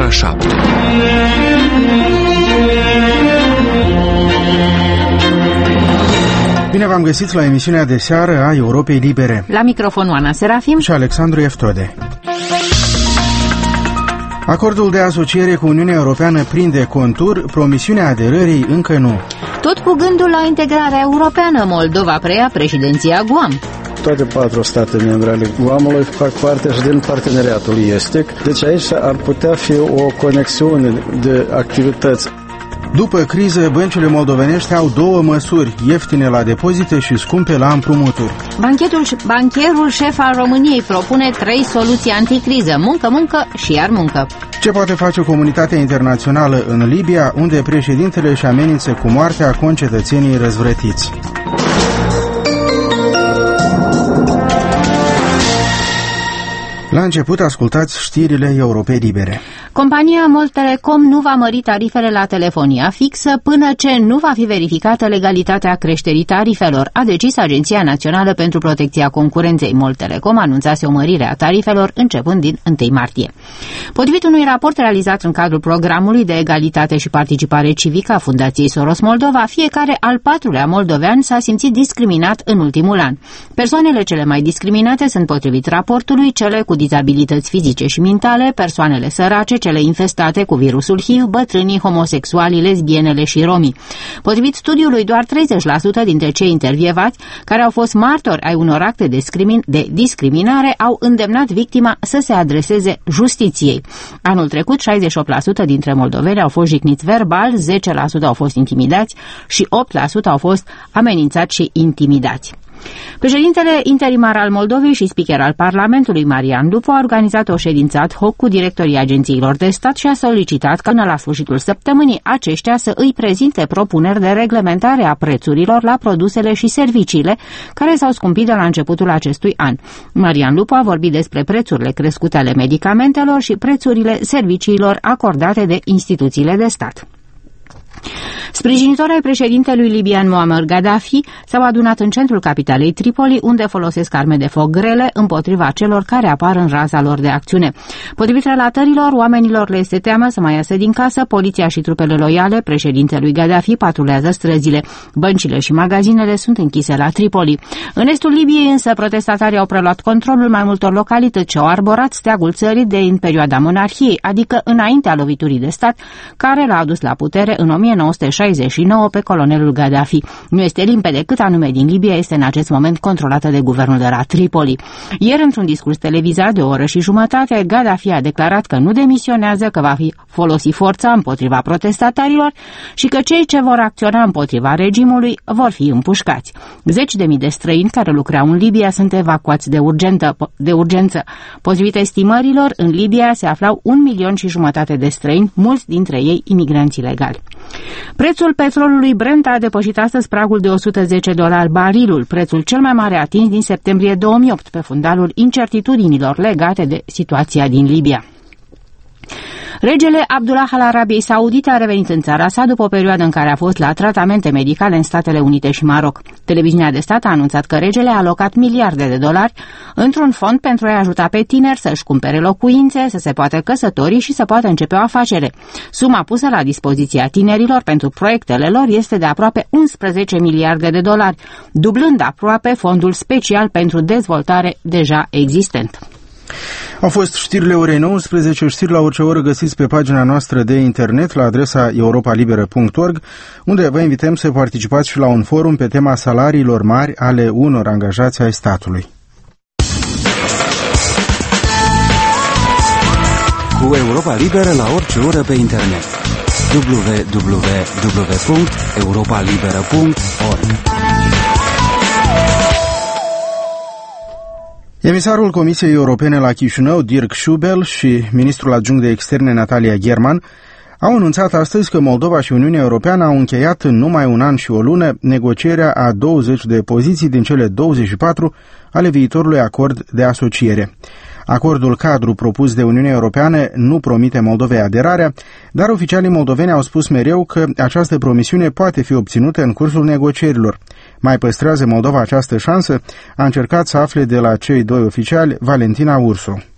ora 7. Bine v-am găsit la emisiunea de seară a Europei Libere. La microfon Oana Serafim și Alexandru Eftode. Acordul de asociere cu Uniunea Europeană prinde contur, promisiunea aderării încă nu. Tot cu gândul la integrarea europeană, Moldova preia președinția GUAM. Toate 4 state membre ale GUAM-ului fac parte și din parteneriatul estic, deci aici ar putea fi o conexiune de activități. După criză, băncile moldovenești au două măsuri, ieftine la depozite și scumpe la împrumuturi. Bancherul șef al României propune 3 soluții anticriză, muncă, muncă și iar muncă. Ce poate face comunitatea internațională în Libia, unde președintele își amenință cu moartea concetățenii răzvrătiți? La început, ascultați știrile Europei Libere. Compania Mol Telecom nu va mări tarifele la telefonia fixă până ce nu va fi verificată legalitatea creșterii tarifelor, a decis Agenția Națională pentru Protecția Concurenței. Mol Telecom anunțase o mărire a tarifelor începând din 1 martie. Potrivit unui raport realizat în cadrul programului de egalitate și participare civică a Fundației Soros Moldova, fiecare al 4-lea moldovean s-a simțit discriminat în ultimul an. Persoanele cele mai discriminate sunt, potrivit raportului, cele cu dizabilități fizice și mentale, persoanele sărace, cele infestate cu virusul HIV, bătrânii, homosexualii, lesbienele și romii. Potrivit studiului, doar 30% dintre cei intervievați care au fost martori ai unor acte de discriminare au îndemnat victima să se adreseze justiției. Anul trecut, 68% dintre moldoveni au fost jigniți verbal, 10% au fost intimidați și 8% au fost amenințați și intimidați. Președintele interimar al Moldovei și speaker al Parlamentului, Marian Lupu, a organizat o ședință ad hoc cu directorii agențiilor de stat și a solicitat ca până la sfârșitul săptămânii aceștia să îi prezinte propuneri de reglementare a prețurilor la produsele și serviciile care s-au scumpit de la începutul acestui an. Marian Lupu a vorbit despre prețurile crescute ale medicamentelor și prețurile serviciilor acordate de instituțiile de stat. Sprijinitori ai președintelui libian Muammar Gaddafi s-au adunat în centrul capitalei Tripoli, unde folosesc arme de foc grele împotriva celor care apar în raza lor de acțiune. Potrivit relatărilor, oamenilor le este teamă să mai iasă din casă, poliția și trupele loiale președintelui Gaddafi patrulează străzile. Băncile și magazinele sunt închise la Tripoli. În estul Libiei însă protestatarii au preluat controlul mai multor localități și au arborat steagul țării în perioada monarhiei, adică înaintea loviturii de stat, care l-a adus la putere în 1969 pe colonelul Gaddafi. Nu este limpede cât anume din Libia este în acest moment controlată de guvernul de la Tripoli. Ieri, într-un discurs televizat de o oră și jumătate, Gaddafi a declarat că nu demisionează, că va folosi forța împotriva protestatarilor și că cei ce vor acționa împotriva regimului vor fi împușcați. 10.000 de străini care lucrau în Libia sunt evacuați de urgență. Potrivit estimărilor, în Libia se aflau 1,5 milion de străini, mulți dintre ei imigranți ilegali. Prețul petrolului Brent a depășit astăzi pragul de $110 barilul, prețul cel mai mare atins din septembrie 2008, pe fundalul incertitudinilor legate de situația din Libia. Regele Abdullah al Arabiei Saudite a revenit în țara sa după o perioadă în care a fost la tratamente medicale în Statele Unite și Maroc. Televiziunea de stat a anunțat că regele a alocat miliarde de dolari într-un fond pentru a-i ajuta pe tineri să-și cumpere locuințe, să se poată căsători și să poată începe o afacere. Suma pusă la dispoziția tinerilor pentru proiectele lor este de aproape 11 miliarde de dolari, dublând aproape fondul special pentru dezvoltare deja existent. Au fost știrile orei 19, știri la orice oră găsiți pe pagina noastră de internet la adresa europalibera.org, unde vă invităm să participați și la un forum pe tema salariilor mari ale unor angajați ai statului. Cu Europa Liberă la orice oră pe internet. www.europalibera.org. Emisarul Comisiei Europene la Chișinău, Dirk Schubel, și ministrul adjunct de externe, Natalia German, au anunțat astăzi că Moldova și Uniunea Europeană au încheiat în numai un an și o lună negocierea a 20 de poziții din cele 24 ale viitorului acord de asociere. Acordul cadru propus de Uniunea Europeană nu promite Moldovei aderarea, dar oficialii moldoveni au spus mereu că această promisiune poate fi obținută în cursul negocierilor. Mai păstrează Moldova această șansă? A încercat să afle de la cei doi oficiali Valentina Ursu.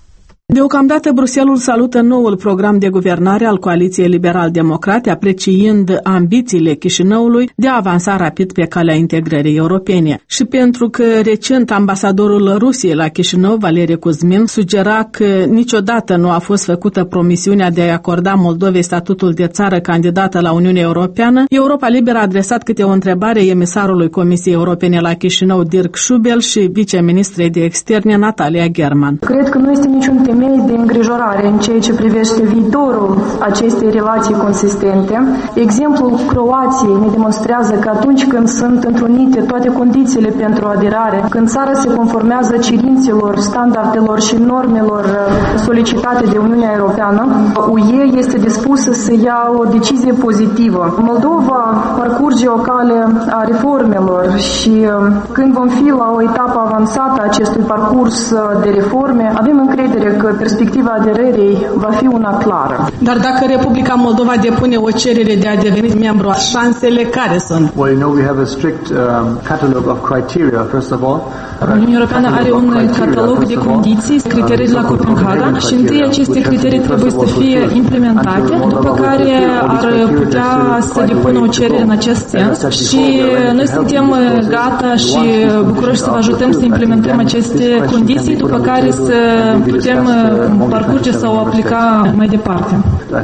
Deocamdată, Bruxelles salută noul program de guvernare al Coaliției Liberal-Democrate, apreciind ambițiile Chișinăului de a avansa rapid pe calea integrării europene. Și pentru că recent ambasadorul Rusiei la Chișinău, Valery Kuzmin, sugera că niciodată nu a fost făcută promisiunea de a acorda Moldovei statutul de țară candidată la Uniunea Europeană, Europa Liberă a adresat câte o întrebare emisarului Comisiei Europene la Chișinău, Dirk Schubel, și viceministrei de externe, Natalia German. Cred că nu este niciun temei de îngrijorare în ceea ce privește viitorul acestei relații consistente. Exemplul Croației ne demonstrează că atunci când sunt întrunite toate condițiile pentru aderare, când țara se conformează cerințelor, standardelor și normelor solicitate de Uniunea Europeană, UE este dispusă să ia o decizie pozitivă. Moldova parcurge o cale a reformelor și când vom fi la o etapă avansată a acestui parcurs de reforme, avem încredere că perspectiva aderării va fi una clară. Dar dacă Republica Moldova depune o cerere de a deveni membru, șansele care sunt? Well, you know, we have a strict catalog of criteria, first of all. Uniunea Europeană are un catalog de condiții, criterii de la Copenhaga, și întâi aceste criterii trebuie să fie implementate, după care ar putea să depună o cerere în acest sens și noi suntem gata și bucuroși să vă ajutăm să implementăm aceste condiții, după care să putem parcurge sau aplica mai departe.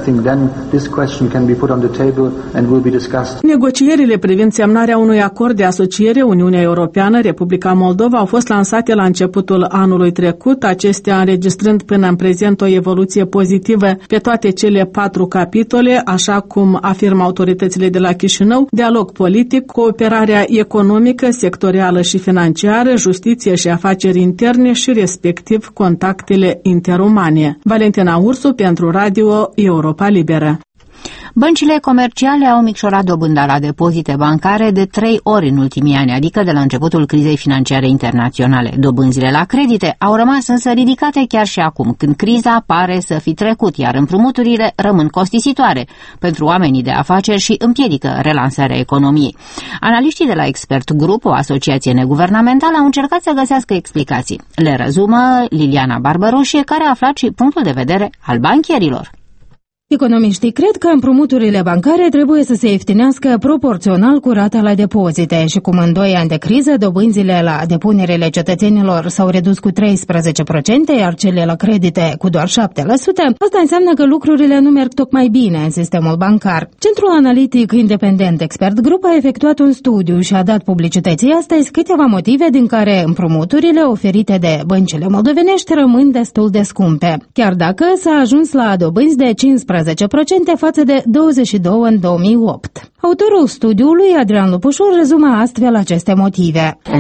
Negocierile privind semnarea unui acord de asociere Uniunea Europeană, Republica Moldova, au fost lansate la începutul anului trecut, acestea înregistrând până în prezent o evoluție pozitivă pe toate cele 4 capitole, așa cum afirmă autoritățile de la Chișinău: dialog politic, cooperarea economică, sectorială și financiară, justiție și afaceri interne și respectiv contactele interumane. Valentina Ursu pentru Radio Europa Liberă. Băncile comerciale au micșorat dobânda la depozite bancare de 3 ori în ultimii ani, adică de la începutul crizei financiare internaționale. Dobânzile la credite au rămas însă ridicate chiar și acum, când criza pare să fi trecut, iar împrumuturile rămân costisitoare pentru oamenii de afaceri și împiedică relansarea economiei. Analiștii de la Expert Group, o asociație neguvernamentală, au încercat să găsească explicații. Le rezumă Liliana Barbaroșie, care a aflat și punctul de vedere al bancherilor. Economiștii cred că împrumuturile bancare trebuie să se ieftinească proporțional cu rata la depozite și cum în 2 ani de criză dobânzile la depunerile cetățenilor s-au redus cu 13%, iar cele la credite cu doar 7%, asta înseamnă că lucrurile nu merg tocmai bine în sistemul bancar. Centrul analitic independent Expert Group a efectuat un studiu și a dat publicității astăzi câteva motive din care împrumuturile oferite de băncile moldovenești rămân destul de scumpe, chiar dacă s-a ajuns la dobânzi de 15% față de 22 în 2008. Autorul studiului, Adrian Lupușor, rezumă astfel aceste motive. În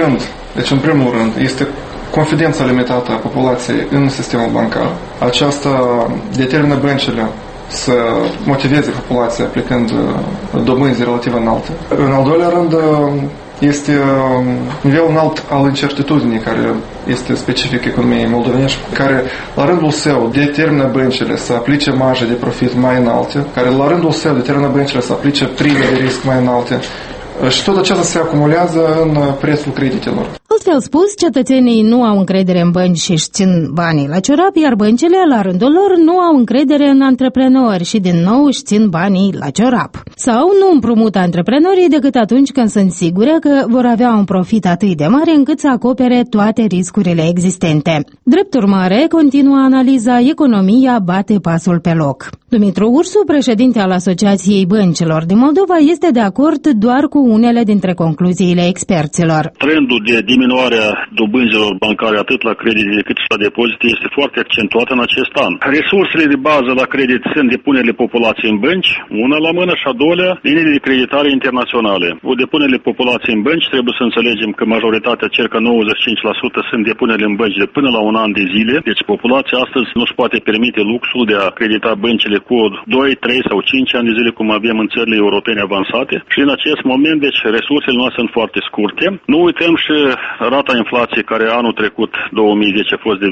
primul rând, este confidența limitată a populației în sistemul bancar. Aceasta determină băncile să motiveze populația aplicând dobânzi relativ înalte. În al doilea rând, este nivelul înalt al incertitudinii care este specific economiei moldovenești, care la rândul său determină băncile să aplice marje de profit mai înalte, care la rândul său determină băncile să aplice prime de risc mai înalte. Și tot acesta se acumulează în prețul creditelor. Altfel spus, cetățenii nu au încredere în bănci și își țin banii la ciorap, iar băncile, la rândul lor, nu au încredere în antreprenori și din nou își țin banii la ciorap. Sau nu împrumută antreprenorii decât atunci când sunt sigure că vor avea un profit atât de mare încât să acopere toate riscurile existente. Drept urmare, continuă analiza, economia bate pasul pe loc. Dumitru Ursu, președinte al Asociației Băncilor din Moldova, este de acord doar cu unele dintre concluziile experților. Trendul de diminuare a dobânzilor bancare atât la credite cât și la depozite este foarte accentuat în acest an. Resursele de bază la credit sunt depunerile populației în bănci, una la mână, și a doilea, liniile de creditare internaționale. O depunerile populației în bănci, trebuie să înțelegem că majoritatea, circa 95%, sunt depunerile în bănci de până la un an de zile, deci populația astăzi nu-și poate permite luxul de a credita băncile cu 2, 3 sau 5 ani de zile, cum avem în țările europene avansate, și în acest moment moment, deci resursele noastre sunt foarte scurte. Nu uităm și rata inflației care anul trecut, 2010, a fost de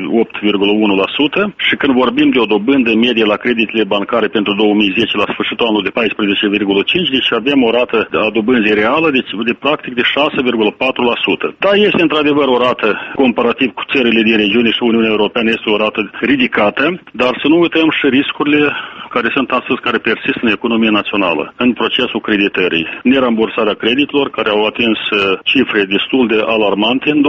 8,1% și când vorbim de o dobândă medie la creditele bancare pentru 2010 la sfârșitul anului de 14,5%, deci avem o rată a dobânzii reală de practic de 6,4%. Da, este într-adevăr o rată comparativ cu țările din regiune și Uniunea Europeană, este o rată ridicată, dar să nu uităm și riscurile care sunt astăzi, care persistă în economia națională, în procesul creditării. Nerambursarea creditelor, care au atins cifre destul de alarmante în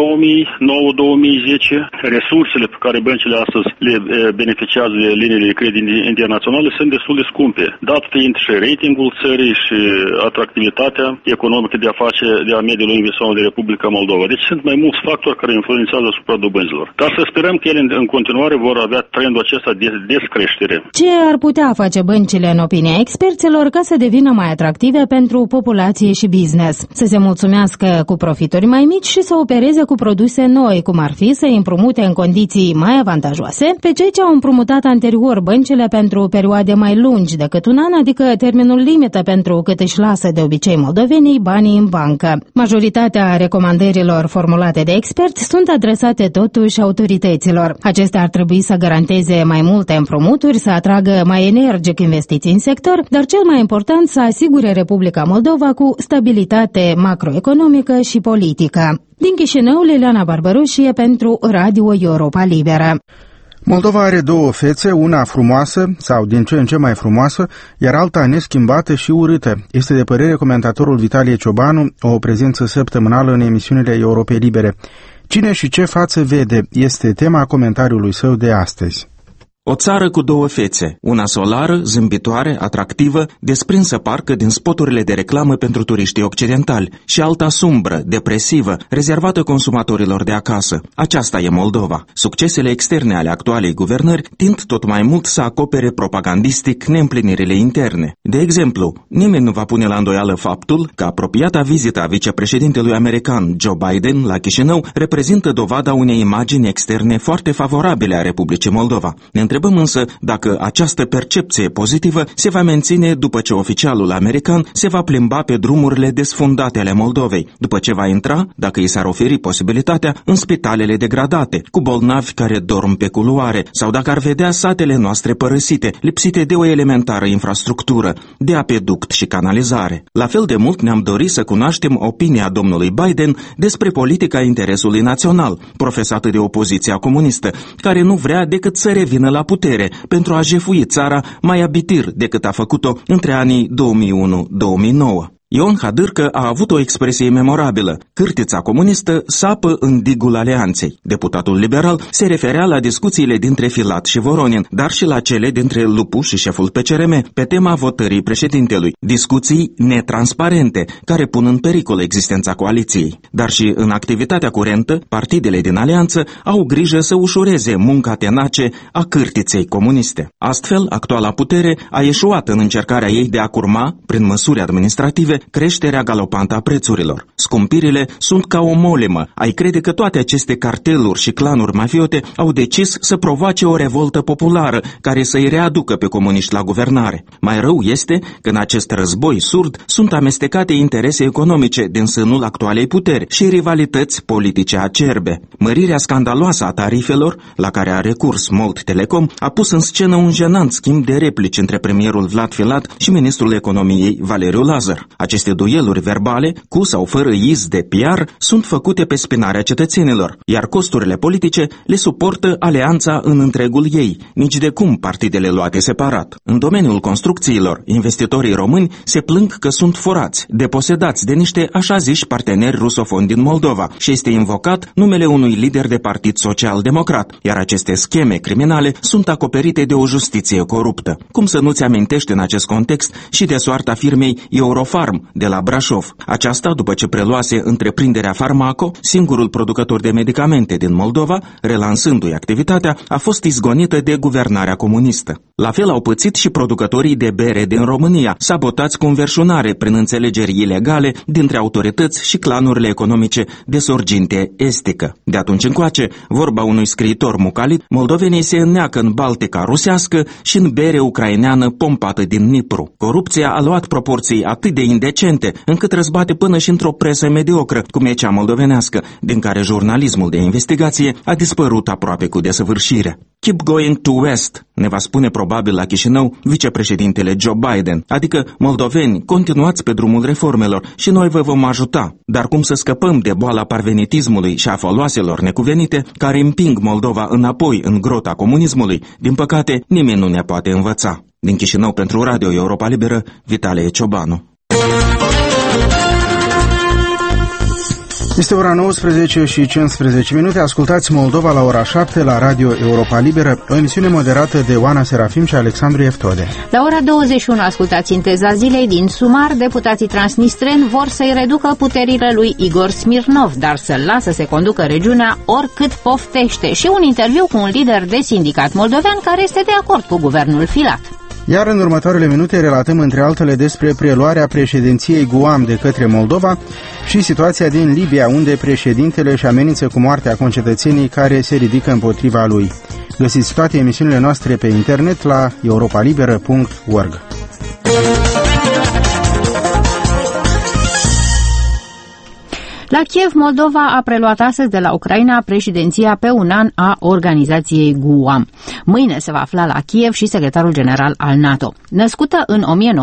2009-2010, resursele pe care băncile astăzi le beneficiază de liniile de credit internaționale sunt destul de scumpe, dat fiind și ratingul țării și atractivitatea economică de a mediului investițional de Republica Moldova. Deci sunt mai mulți factori care influențează asupra dobânzilor. Dar să sperăm că ele în continuare vor avea trendul acesta de descreștere. Ce ar putea face băncile, în opinia experților, ca să devină mai atractive pentru populație și business? Să se mulțumească cu profituri mai mici și să opereze cu produse noi, cum ar fi să împrumute în condiții mai avantajoase pe cei ce au împrumutat anterior băncile pentru perioade mai lungi decât un an, adică termenul limită pentru cât își lasă de obicei moldovenii banii în bancă. Majoritatea recomandărilor formulate de experți sunt adresate totuși autorităților. Acestea ar trebui să garanteze mai multe împrumuturi, să atragă mai energic investiții în sector, dar cel mai important să asigure Republica Moldova cu stabilitate macroeconomică și politică. Din Chișinău, Liliana Barbaroșie pentru Radio Europa Liberă. Moldova are două fețe, una frumoasă, sau din ce în ce mai frumoasă, iar alta neschimbată și urâtă. Este de părere comentatorul Vitalie Ciobanu, o prezență săptămânală în emisiunile Europei Libere. Cine și ce față vede este tema comentariului său de astăzi. O țară cu două fețe, una solară, zâmbitoare, atractivă, desprinsă parcă din spoturile de reclamă pentru turiștii occidentali, și alta sumbră, depresivă, rezervată consumatorilor de acasă. Aceasta e Moldova. Succesele externe ale actualei guvernări tind tot mai mult să acopere propagandistic neîmplinirile interne. De exemplu, nimeni nu va pune la îndoială faptul că apropiata vizită a vicepreședintelui american Joe Biden la Chișinău reprezintă dovada unei imagini externe foarte favorabile a Republicii Moldova. Ne întrebăm însă dacă această percepție pozitivă se va menține după ce oficialul american se va plimba pe drumurile desfundate ale Moldovei, după ce va intra, dacă i s-ar oferi posibilitatea, în spitalele degradate, cu bolnavi care dorm pe culoare, sau dacă ar vedea satele noastre părăsite, lipsite de o elementară infrastructură, de apeduct și canalizare. La fel de mult ne-am dorit să cunoaștem opinia domnului Biden despre politica interesului național, profesată de opoziția comunistă, care nu vrea decât să revină la putere pentru a jefui țara mai abitir decât a făcut-o între anii 2001-2009. Ion Hadârcă a avut o expresie memorabilă: cârtița comunistă sapă în digul alianței. Deputatul liberal se referea la discuțiile dintre Filat și Voronin, dar și la cele dintre Lupu și șeful PCRM pe tema votării președintelui. Discuții netransparente, care pun în pericol existența coaliției. Dar și în activitatea curentă, partidele din alianță au grijă să ușureze munca tenace a cârtiței comuniste. Astfel, actuala putere a eșuat în încercarea ei de a curma, prin măsuri administrative, creșterea galopantă a prețurilor. Scumpirile sunt ca o molimă. Ai crede că toate aceste carteluri și clanuri mafiote au decis să provoace o revoltă populară care să-i readucă pe comuniști la guvernare. Mai rău este că în acest război surd sunt amestecate interese economice din sânul actualei puteri și rivalități politice acerbe. Mărirea scandaloasă a tarifelor, la care a recurs Mold Telecom, a pus în scenă un jenant schimb de replici între premierul Vlad Filat și ministrul economiei Valeriu Lazar. Aceste dueluri verbale, cu sau fără iz de PR, sunt făcute pe spinarea cetățenilor, iar costurile politice le suportă alianța în întregul ei, nici de cum partidele luate separat. În domeniul construcțiilor, investitorii români se plâng că sunt furați, deposedați de niște așa ziși parteneri rusofoni din Moldova și este invocat numele unui lider de partid social-democrat, iar aceste scheme criminale sunt acoperite de o justiție coruptă. Cum să nu-ți amintești în acest context și de soarta firmei Eurofarm de la Brașov. Aceasta, după ce preluase întreprinderea Farmaco, singurul producător de medicamente din Moldova, relansându-i activitatea, a fost izgonită de guvernarea comunistă. La fel au pățit și producătorii de bere din România, sabotați cu înverșunare prin înțelegeri ilegale dintre autorități și clanurile economice de sorginte estică. De atunci încoace, vorba unui scriitor mucalit, moldovenii se înneacă în Baltica rusească și în bere ucraineană pompată din Dnipru. Corupția a luat proporții atât de indecente, încât răzbate până și într-o presă mediocră, cum e cea moldovenească, din care jurnalismul de investigație a dispărut aproape cu desăvârșire. Keep going to West, ne va spune probabil la Chișinău vicepreședintele Joe Biden, adică moldoveni, continuați pe drumul reformelor și noi vă vom ajuta. Dar cum să scăpăm de boala parvenitismului și a foloaselor necuvenite care împing Moldova înapoi în grota comunismului, din păcate nimeni nu ne poate învăța. Din Chișinău pentru Radio Europa Liberă, Vitalie Ciobanu. Este ora 19 și 15 minute. Ascultați Moldova la ora 7 la Radio Europa Liberă, o emisiune moderată de Oana Serafim și Alexandru Eftode. La ora 21 ascultați sinteza zilei. Din Sumar, deputații transnistreni vor să-i reducă puterile lui Igor Smirnov, dar să-l lasă să conducă regiunea oricât poftește, și un interviu cu un lider de sindicat moldovean care este de acord cu guvernul Filat. Iar în următoarele minute relatăm între altele despre preluarea președinției Guam de către Moldova și situația din Libia, unde președintele își amenință cu moartea concetățenii care se ridică împotriva lui. Găsiți toate emisiunile noastre pe internet la europalibera.org. La Kiev, Moldova a preluat astăzi de la Ucraina președinția pe un an a organizației Guam. Mâine se va afla la Kiev și secretarul general al NATO. Născută în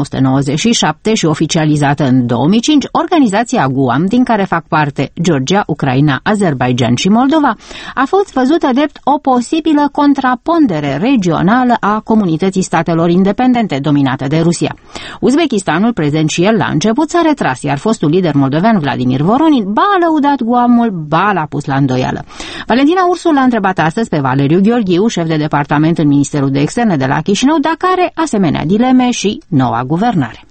1997 și oficializată în 2005, organizația Guam, din care fac parte Georgia, Ucraina, Azerbaijan și Moldova, a fost văzută drept o posibilă contrapondere regională a comunității statelor independente dominate de Rusia. Uzbekistanul, prezent și el la început, s-a retras, iar fostul lider moldovean Vladimir Voronin ba a lăudat Guamul, ba l-a pus la îndoială. Valentina Ursul l-a întrebat astăzi pe Valeriu Gheorghiu, șef de departament în Ministerul de Externe de la Chișinău, dacă are asemenea dileme și noua guvernare.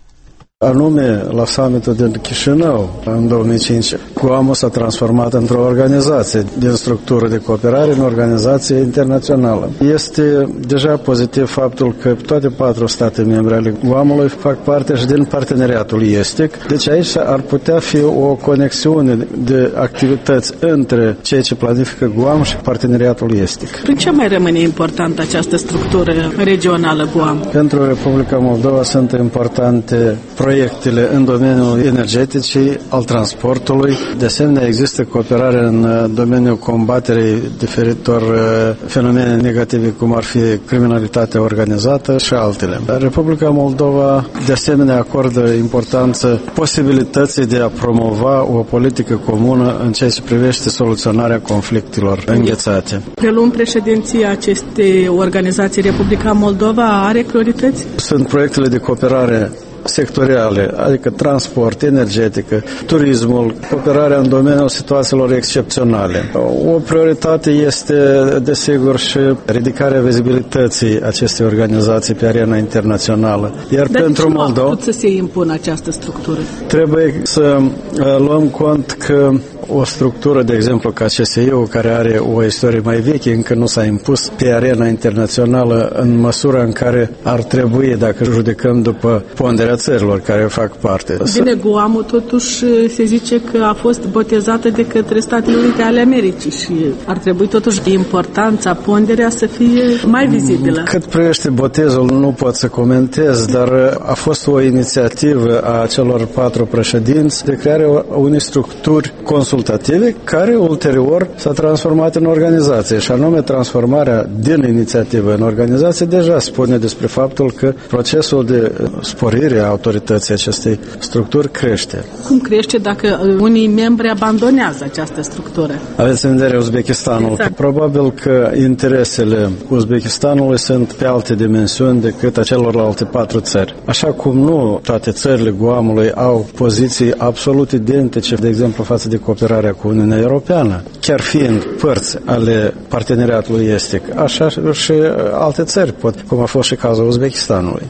Anume, la summitul din Chișinău, în 2005, Guamul s-a transformat într-o organizație din structură de cooperare în organizație internațională. Este deja pozitiv faptul că toate 4 state membre ale Guamului fac parte și din parteneriatul estic. Deci aici ar putea fi o conexiune de activități între ceea ce planifică Guam și parteneriatul estic. Prin ce mai rămâne importantă această structură regională Guam? Pentru Republica Moldova sunt importante proiectele în domeniul energetic și al transportului. De asemenea, există cooperare în domeniul combaterii diferitor fenomene negative, cum ar fi criminalitatea organizată și altele. Republica Moldova, de asemenea, acordă importanță posibilității de a promova o politică comună în ceea ce privește soluționarea conflictelor înghețate. Preluând președinția acestei organizații, Republica Moldova are priorități? Sunt proiectele de cooperare sectoriale, adică transport, energetică, turismul, cooperarea în domeniul situațiilor excepționale. O prioritate este, desigur, și ridicarea vizibilității acestei organizații pe arena internațională. Iar dar pentru Moldova, cum să se impună această structură? Trebuie să luăm cont că o structură, de exemplu, ca CSI-ul, care are o istorie mai veche, încă nu s-a impus pe arena internațională în măsura în care ar trebui, dacă judecăm după ponderea țărilor care fac parte. Bine, Guamul totuși se zice că a fost botezată de către Statele Unite ale Americii și ar trebui totuși importanța, ponderea să fie mai vizibilă. Cât privește botezul, nu pot să comentez, dar a fost o inițiativă a celor 4 președinți de creare unei structuri consultative care ulterior s-a transformat în organizație, și anume transformarea din inițiativă în organizație deja spune despre faptul că procesul de sporire a autorității acestei structuri crește. Cum crește dacă unii membri abandonează această structură? Aveți în vedere Uzbekistanul. Exact. Probabil că interesele Uzbekistanului sunt pe alte dimensiuni decât a celorlalte 4 țări. Așa cum nu toate țările Guamului au poziții absolut identice, de exemplu, față de cooperarea cu Uniunea Europeană, chiar fiind părți ale parteneriatului estic, așa și alte țări pot, cum a fost și cazul Uzbekistanului.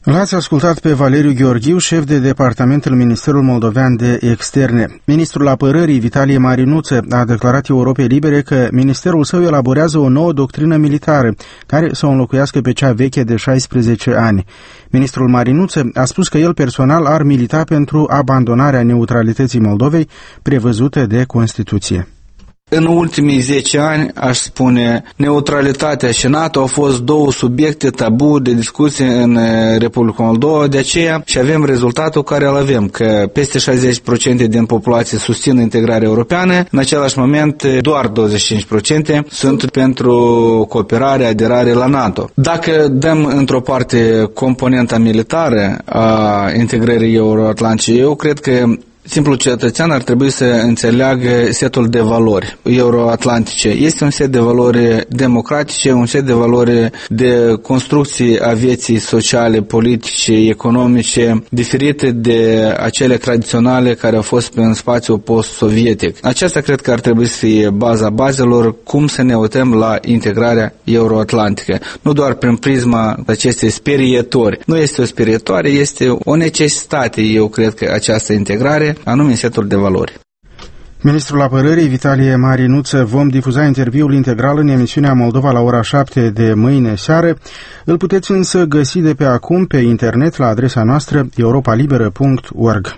L-ați ascultat pe Valeriu Gheorghiu, șef de departament în Ministerul Moldovean de Externe. Ministrul Apărării, Vitalie Marinuță, a declarat Europei Libere că ministerul său elaborează o nouă doctrină militară, care să o înlocuiască pe cea veche de 16 ani. Ministrul Marinuță a spus că el personal ar milita pentru abandonarea neutralității Moldovei prevăzută de Constituție. În ultimii 10 ani, aș spune, neutralitatea și NATO au fost două subiecte tabu de discuție în Republica Moldova, de aceea și avem rezultatul care îl avem, că peste 60% din populație susțin integrarea europeană, în același moment doar 25% sunt pentru cooperare, aderare la NATO. Dacă dăm într-o parte componenta militară a integrării euroatlantice, eu cred că simplul cetățean ar trebui să înțeleagă setul de valori euroatlantice. Este un set de valori democratice, un set de valori de construcții a vieții sociale, politice, economice, diferite de acele tradiționale care au fost în spațiul post-sovietic. Aceasta cred că ar trebui să fie baza bazelor, cum să ne uităm la integrarea euroatlantică. Nu doar prin prisma acestei sperietori. Nu este o sperietoare, este o necesitate, eu cred că această integrare, anume setul de valori. Ministrul Apărării, Vitalie Marinuță, vom difuza interviul integral în emisiunea Moldova la ora 7 de mâine seară. Îl puteți însă găsi de pe acum pe internet la adresa noastră europalibera.org.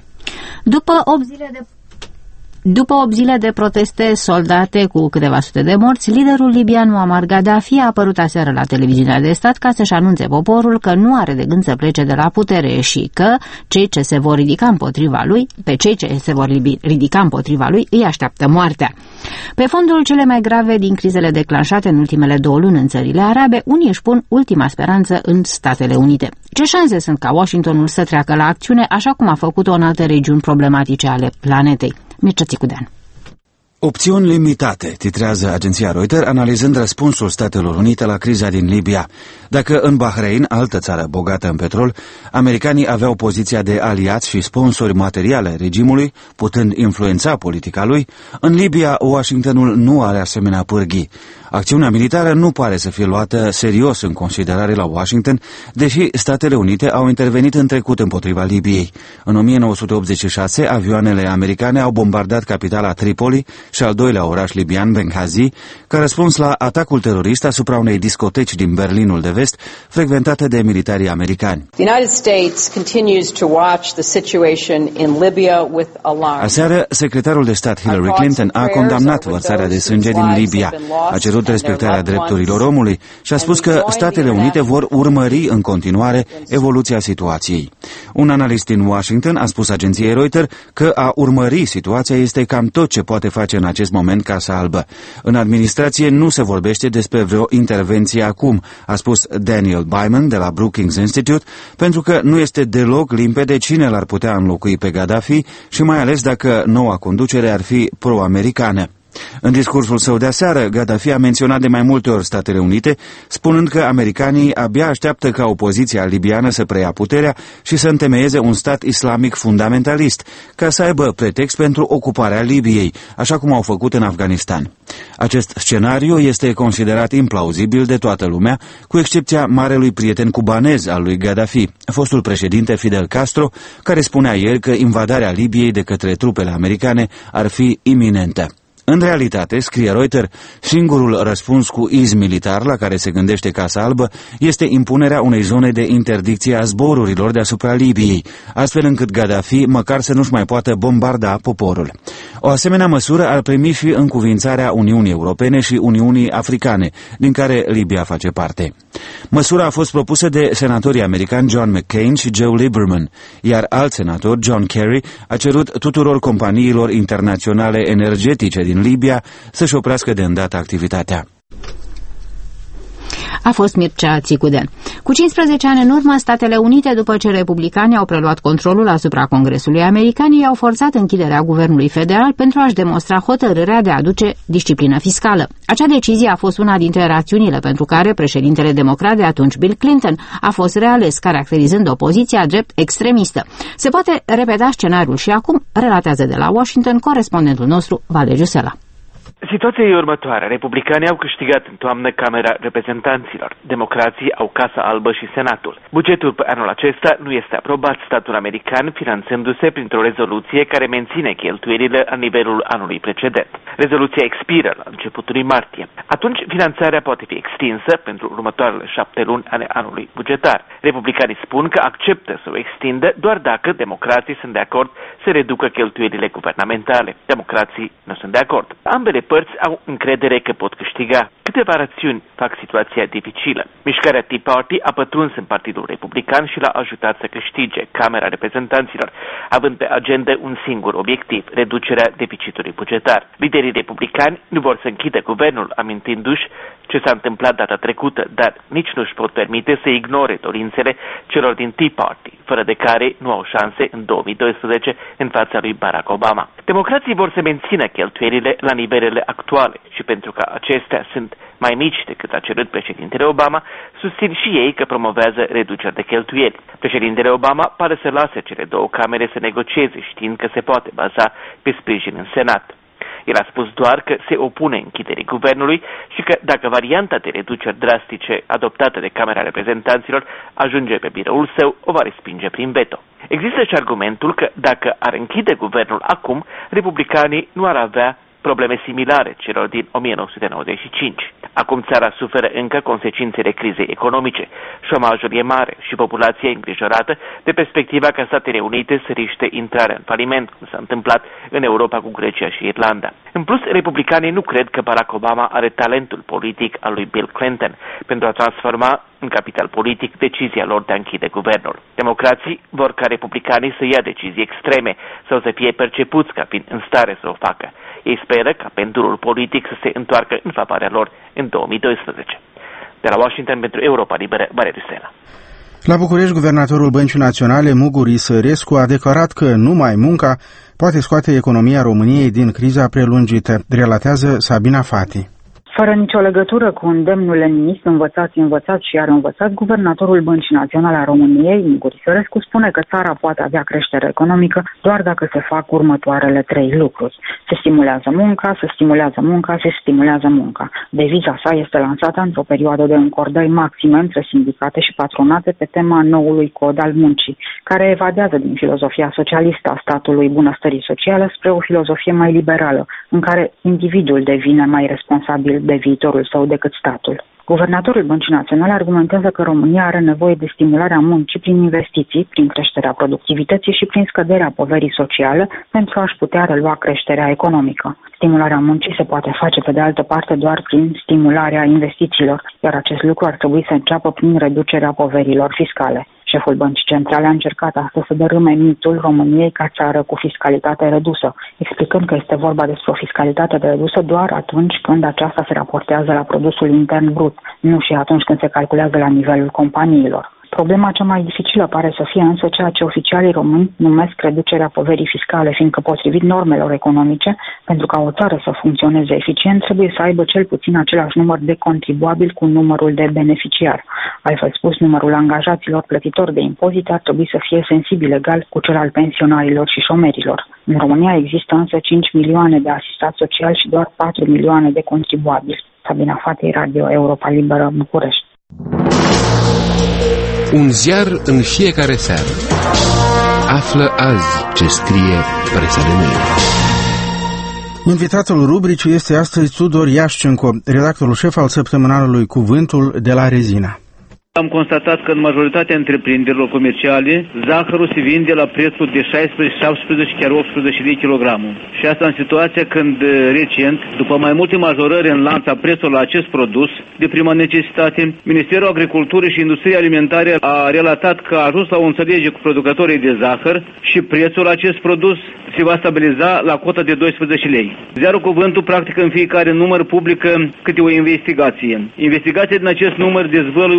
După 8 zile de proteste soldate cu câteva sute de morți, liderul libian Muammar Gaddafi a apărut aseară la televiziunea de stat ca să-și anunțe poporul că nu are de gând să plece de la putere și că pe cei ce se vor ridica împotriva lui îi așteaptă moartea. Pe fondul cele mai grave din crizele declanșate în ultimele 2 luni în țările arabe, unii își pun ultima speranță în Statele Unite. Ce șanse sunt ca Washingtonul să treacă la acțiune, așa cum a făcut-o în alte regiuni problematice ale planetei? Mircea Țicudean. Opțiuni limitate, titrează agenția Reuters, analizând răspunsul Statelor Unite la criza din Libia. Dacă în Bahrain, altă țară bogată în petrol, americanii aveau poziția de aliați și sponsori materiale regimului, putând influența politica lui, în Libia Washingtonul nu are asemenea pârghii. Acțiunea militară nu pare să fie luată serios în considerare la Washington, deși Statele Unite au intervenit în trecut împotriva Libiei. În 1986, avioanele americane au bombardat capitala Tripoli și al doilea oraș libian, Benghazi, ca răspuns la atacul terorist asupra unei discoteci din Berlinul de Vest, frecventate de militarii americani. Aseară, secretarul de stat Hillary Clinton a condamnat vărsarea de sânge din Libia, a cerut respectarea drepturilor omului și a spus că Statele Unite vor urmări în continuare evoluția situației. Un analist din Washington a spus agenției Reuters că a urmări situația este cam tot ce poate face în acest moment Casa Albă. În administrație nu se vorbește despre vreo intervenție acum, a spus Daniel Byman de la Brookings Institute, pentru că nu este deloc limpede cine l-ar putea înlocui pe Gaddafi și mai ales dacă noua conducere ar fi pro-americană. În discursul său de aseară, Gaddafi a menționat de mai multe ori Statele Unite, spunând că americanii abia așteaptă ca opoziția libiană să preia puterea și să întemeieze un stat islamic fundamentalist, ca să aibă pretext pentru ocuparea Libiei, așa cum au făcut în Afganistan. Acest scenariu este considerat implauzibil de toată lumea, cu excepția marelui prieten cubanez al lui Gaddafi, fostul președinte Fidel Castro, care spunea ieri că invadarea Libiei de către trupele americane ar fi iminentă. În realitate, scrie Reuters, singurul răspuns cu iz militar la care se gândește Casa Albă este impunerea unei zone de interdicție a zborurilor deasupra Libiei, astfel încât Gaddafi măcar să nu-și mai poată bombarda poporul. O asemenea măsură ar primi și încuvințarea Uniunii Europene și Uniunii Africane, din care Libia face parte. Măsura a fost propusă de senatorii americani John McCain și Joe Lieberman, iar alt senator, John Kerry, a cerut tuturor companiilor internaționale energetice din Libia să-și oprească de îndată activitatea. A fost Mircea Țicudean. Cu 15 ani în urmă, Statele Unite, după ce republicanii au preluat controlul asupra Congresului American, i-au forțat închiderea guvernului federal pentru a-și demonstra hotărârea de a aduce disciplină fiscală. Acea decizie a fost una dintre rațiunile pentru care președintele democrat de atunci, Bill Clinton, a fost reales, caracterizând opoziția drept extremistă. Se poate repeta scenariul și acum, relatează de la Washington corespondentul nostru, Valeriu Sela. Situația e următoarea. Republicanii au câștigat în toamnă Camera Reprezentanților. Democrații au Casa Albă și Senatul. Bugetul pe anul acesta nu este aprobat, statul american finanțându-se printr-o rezoluție care menține cheltuielile la nivelul anului precedent. Rezoluția expiră la începutul martie. Atunci finanțarea poate fi extinsă pentru următoarele 7 luni ale anului bugetar. Republicanii spun că acceptă să o extindă doar dacă democrații sunt de acord să reducă cheltuielile guvernamentale. Democrații nu sunt de acord. Ambele părți au încredere că pot câștiga. Câteva rațiuni fac situația dificilă. Mișcarea Tea Party a pătruns în Partidul Republican și l-a ajutat să câștige Camera Reprezentanților, având pe agenda un singur obiectiv, reducerea deficitului bugetar. Liderii republicani nu vor să închidă guvernul, amintindu-și ce s-a întâmplat data trecută, dar nici nu își pot permite să ignore dorințele celor din Tea Party, fără de care nu au șanse în 2012 în fața lui Barack Obama. Democrații vor să mențină cheltuielile la nivelele actuale și pentru că acestea sunt mai mici decât a cerut președintele Obama, susțin și ei că promovează reduceri de cheltuieli. Președintele Obama pare să lase cele două camere să negocieze, știind că se poate baza pe sprijin în Senat. El a spus doar că se opune închiderii guvernului și că dacă varianta de reduceri drastice adoptată de Camera Reprezentanților ajunge pe biroul său, o va respinge prin veto. Există și argumentul că dacă ar închide guvernul acum, republicanii nu ar avea probleme similare celor din 1995. Acum țara suferă încă consecințele crizei economice. Șomajul e mare și populația îngrijorată de perspectiva ca Statele Unite să riște intrarea în faliment, cum s-a întâmplat în Europa cu Grecia și Irlanda. În plus, republicanii nu cred că Barack Obama are talentul politic al lui Bill Clinton pentru a transforma în capital politic decizia lor de a închide guvernul. Democrații vor ca republicanii să ia decizii extreme sau să fie percepuți ca fiind în stare să o facă. Ei speră ca pendulul politic să se întoarcă în favoarea lor în 2012. De la Washington pentru Europa Liberă, Valeriu Sena. La București, guvernatorul Băncii Naționale, Muguri Sărescu, a declarat că numai munca poate scoate economia României din criza prelungită, relatează Sabina Fati. Fără nicio legătură cu îndemnul leninist învățat și iar învățat, guvernatorul Băncii Naționale a României, Muguri Sărescu, spune că țara poate avea creștere economică doar dacă se fac următoarele 3 lucruri. Se stimulează munca, se stimulează munca, se stimulează munca. Deviza sa este lansată într-o perioadă de încordări maxime între sindicate și patronate pe tema noului cod al muncii, care evadează din filozofia socialistă a statului bunăstării sociale spre o filozofie mai liberală, în care individul devine mai responsabil de viitorul său decât statul. Guvernatorul Băncii Naționale argumentează că România are nevoie de stimularea muncii prin investiții, prin creșterea productivității și prin scăderea poverii sociale pentru a-și putea relua creșterea economică. Stimularea muncii se poate face, pe de altă parte, doar prin stimularea investițiilor, iar acest lucru ar trebui să înceapă prin reducerea poverilor fiscale. Șeful Băncii Centrale a încercat astăzi să dărâme mitul României ca țară cu fiscalitate redusă, explicând că este vorba despre o fiscalitate redusă doar atunci când aceasta se raportează la produsul intern brut, nu și atunci când se calculează la nivelul companiilor. Problema cea mai dificilă pare să fie însă ceea ce oficialii români numesc reducerea poverii fiscale, fiindcă potrivit normelor economice, pentru ca o țară să funcționeze eficient, trebuie să aibă cel puțin același număr de contribuabili cu numărul de beneficiari. Altfel spus, numărul angajaților plătitori de impozite ar trebui să fie sensibil egal cu cel al pensionarilor și șomerilor. În România există însă 5 milioane de asistați sociali și doar 4 milioane de contribuabili. Sabina Fatei, Radio Europa Liberă, București. Un ziar în fiecare seară. Află azi ce scrie presa de mâine. Invitatul rubricii este astăzi Tudor Iașcenco, redactorul șef al săptămânalului Cuvântul de la Rezina. Am constatat că în majoritatea întreprinderilor comerciale, zahărul se vinde la prețul de 16, 17, chiar 18 lei kilogramul. Și asta în situația când recent, după mai multe majorări în lanț a prețului la acest produs de prima necesitate, Ministerul Agriculturii și Industriei Alimentare a relatat că a ajuns la o înțelegere cu producătorii de zahăr și prețul la acest produs se va stabiliza la cota de 12 lei. Ziarul Cuvântul practic în fiecare număr publică câte o investigație. Investigația din acest număr dezvăluie un șir de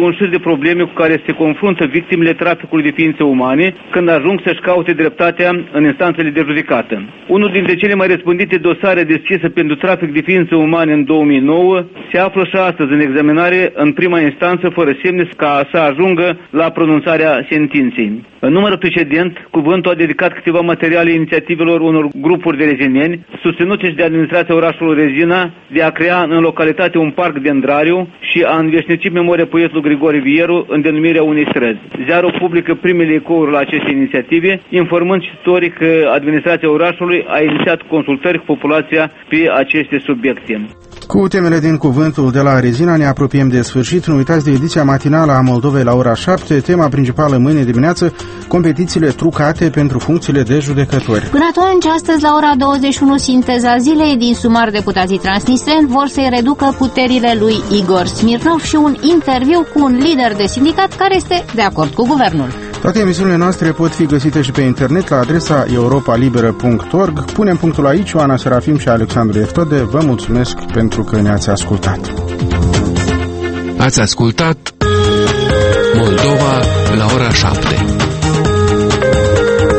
probleme cu care se confruntă victimele traficului de ființe umane când ajung să-și caute dreptatea în instanțele de judecată. Unul dintre cele mai răspândite dosare deschise pentru trafic de ființe umane în 2009 se află și astăzi în examinare în prima instanță fără semne ca să ajungă la pronunțarea sentinței. În numărul precedent, cuvântul a dedicat câteva materiale inițiativelor unor grupuri de rezineni, susținute și de administrația orașului Rezina, de a crea în localitate un parc dendrariu și a înveșnici memoria poetului Grigore Vieru în denumirea unei străzi. Ziarul publică primele ecouri la aceste inițiative, informând cititori că administrația orașului a inițiat consultări cu populația pe aceste subiecte. Cu temele din cuvântul de la Rezina ne apropiem de sfârșit. Nu uitați de ediția matinală a Moldovei la ora 7, tema principală mâine dimineață, competițiile trucate pentru funcțiile de judecători. Până atunci, astăzi la ora 21, sinteza zilei din sumar, deputații transnistreni vor să-i reducă puterile lui Igor Smirnov și un interviu cu un lider de sindicat care este de acord cu guvernul. Toate emisiunile noastre pot fi găsite și pe internet la adresa europalibera.org. Punem punctul aici. Oana Serafim și Alexandru Eftode vă mulțumesc pentru că ne-ați ascultat. Ați ascultat Moldova la ora 7.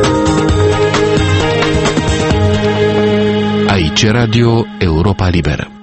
Aici Radio Europa Liberă.